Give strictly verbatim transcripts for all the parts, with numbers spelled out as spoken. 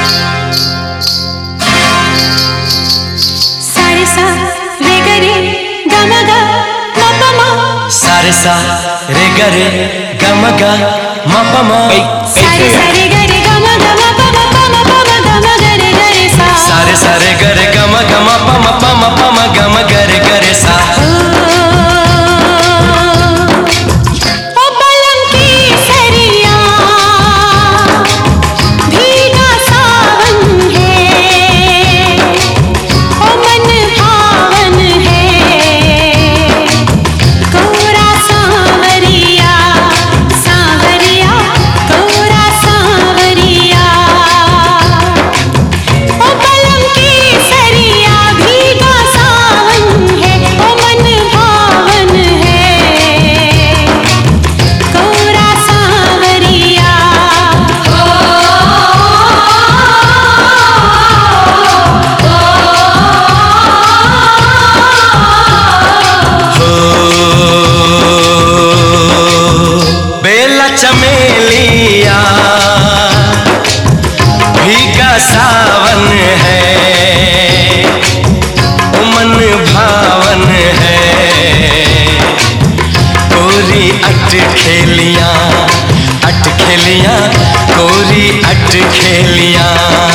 सा रे ग रे ग म ग म प म सा रे सा रे ग रे ग म ग म प म प म प म ग म ग रे ग रे सा सा रे सा रे ग रे ग म ग म प म प म प म ग म ग रे ग रे सा। चमेलिया भीगा सावन है, मन भावन है, कोरी अट खेलिया अट खेलिया कोरी अट खेलिया।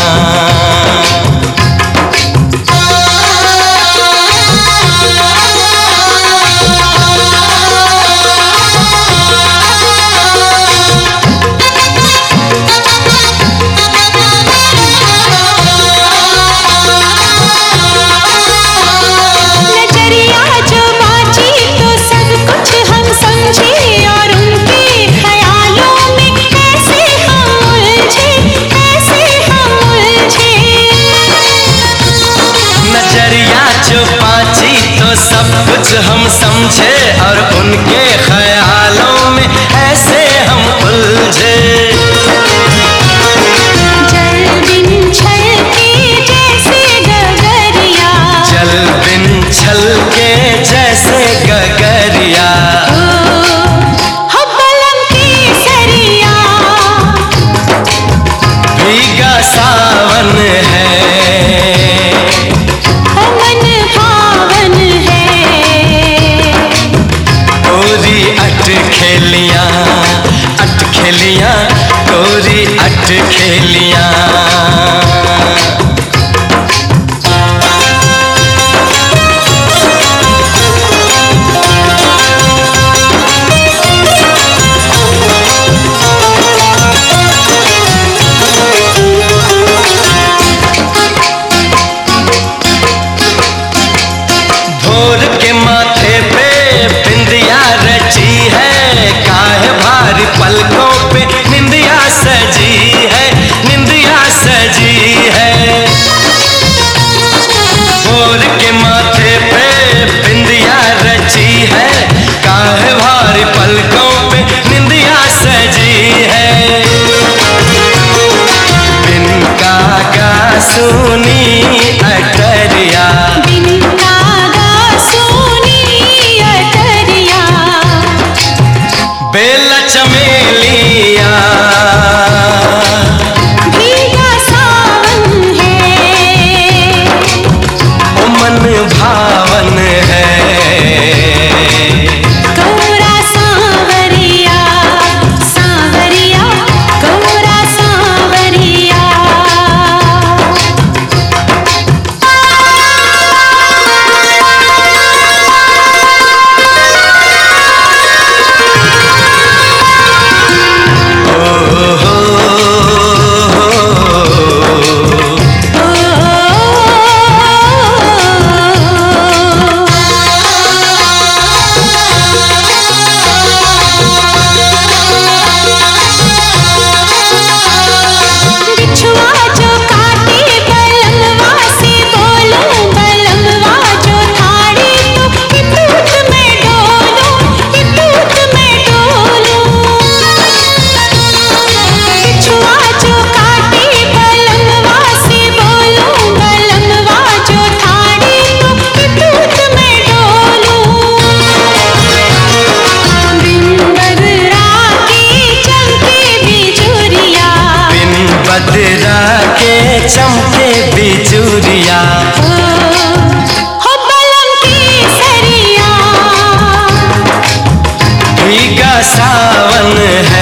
सब कुछ हम समझे और उनके ख्यालों में ऐसे हम उलझे। जल बिन छल के जैसे गगरिया, जल बिन छल के जैसे गगरिया, हब्बलम की सरिया भीगा सावन है, अट खेलिया अट खेलिया कोरी अट खेलिया। भोर के माथे पे बिंदिया रची है, काहे भारी पलकों पे निंदिया सजी है, निंदिया सजी है। भोर के माथे पे बिंदिया रची है, काहे भारी पलकों पे निंदिया सजी है। बिन कागा सुनी अटरिया, बेला चमेलिया भीगा सावन है, ओ मन भावन है, कोरा सांवरिया सांवरिया कोरा सांवरिया। चमके बिचूरिया, हो बलम की सरिया, भीगा सावन है,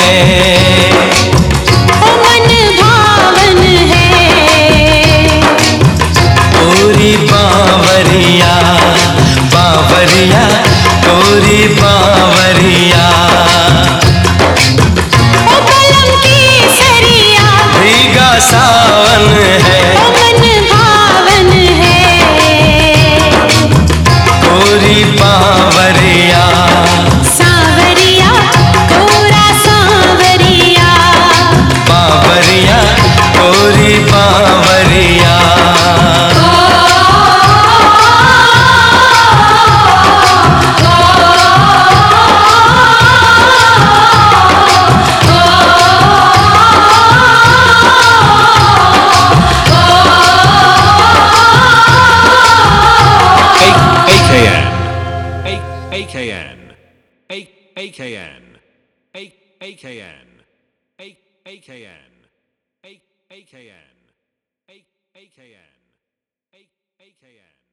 ओ मन भावन है, पूरी बावरिया बावरिया पूरी बावरिया, ओ बलम की सरिया, भीगा सावन है, ओ मन भावन है, पूरी बावरिया, सांवरिया कोरा सांवरिया, बावरिया पूरी Bawaria. AKN, A- AKN, A- AKN, A- AKN, A- AKN, A- AKN, A- AKN.